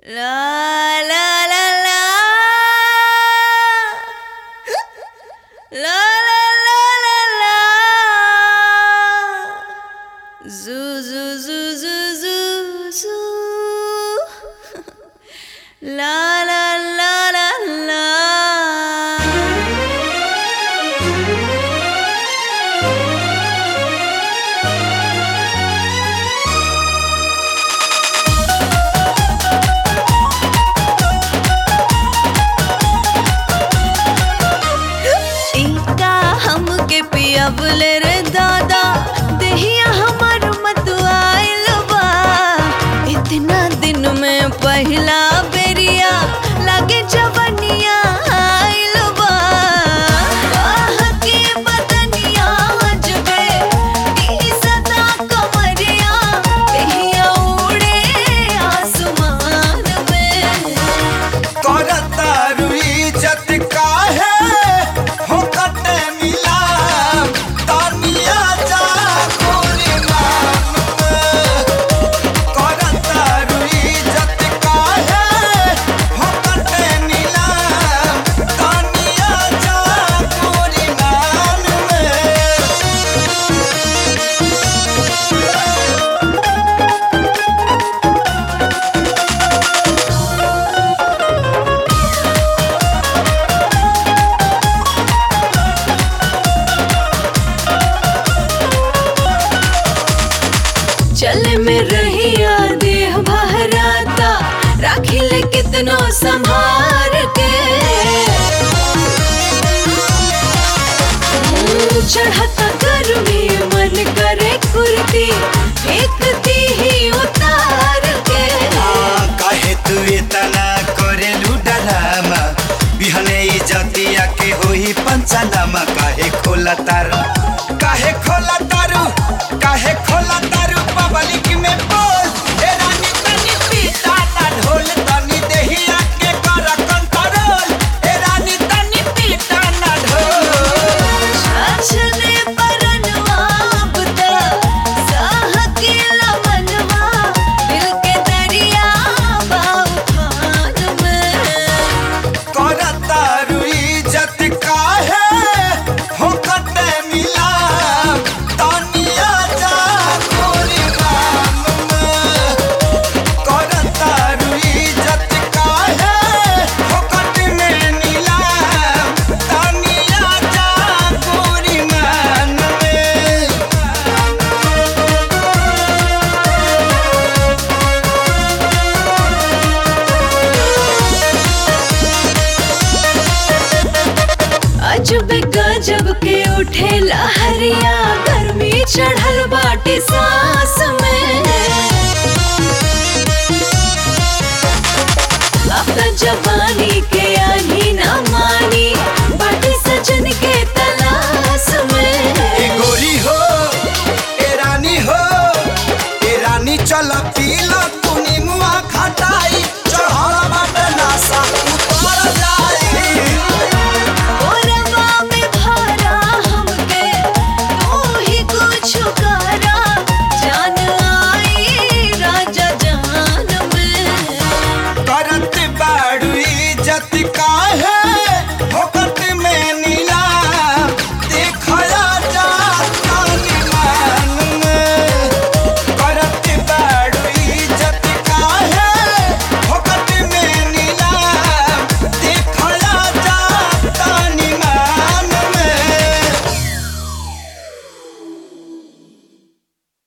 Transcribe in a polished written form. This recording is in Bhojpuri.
La la la la la la la la la zoo zoo zoo zoo zoo zoo la la la la la पियाबले रे दादा देहिया हमार मतुआइल बा इतना दिन में पहला बेरिया लागे जवनिया आइल बा आह के बदनिया जबे ई सदा कमरिया देहिया उड़े आसमान में करता रुई जत काहे हो कते मिला तानिया जा कोरी मान करता रुई जत काहे हो कते मिला तानिया जा कोरी मान चले में रहिया देह बहराता राखी ले कितनो संभार के चढ़ता गर्मी मन करे कुर्ती फेंकती ही उतार के काहे तू इतना करेलू डरामा बिहने इज्जतिया के होई पंचनामा काहे खोला तारू काहे खोला तारू काहे खोला तारू पब्लिक में बोल ए रानी तनी पीता ना ढोल तनी देहिया के कर कंट्रोल ए रानी तनी पीता ना ढोल छछले परनवा बुता सहकेला मनवा दिल के दरिया बाऊ खान में करता रुई जत काहे हो कते मिला तानिया जा कोरी मान करता रुई जत काहे हो कते में नीला तानिया जा कोरी मान अजब गजब के उठे लहरिया गर्मी चढ़ल बाटे सांस में अब त जवानी के